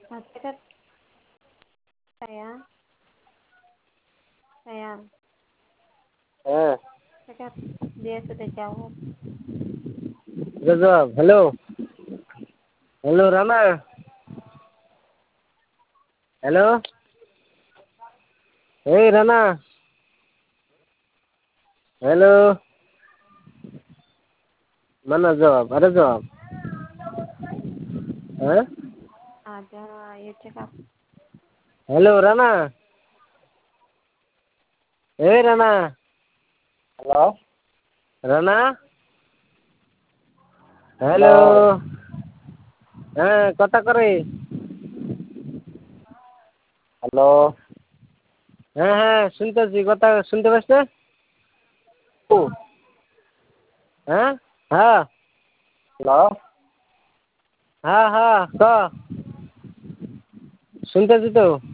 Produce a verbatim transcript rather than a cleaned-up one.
Masyarakat saya, sayang, হ্যাঁ masyarakat dia sudah jawab. sudah jawab. Halo. Halo Rama. Halo. Hei Rama. Halo. Mana jawab? Ada jawab? Hah? Ada, ya cakap. Halo Rama. Hei Rama. Halo. Rana. Halo. হ্যাঁ কথা করে। Hello. হ্যাঁ হ্যাঁ শুনতেছি কথা শুনতে পাচ্ছ না? হ্যাঁ হ্যাঁ হ্যালো। হ্যাঁ হ্যাঁ ক শুনতেছি তো।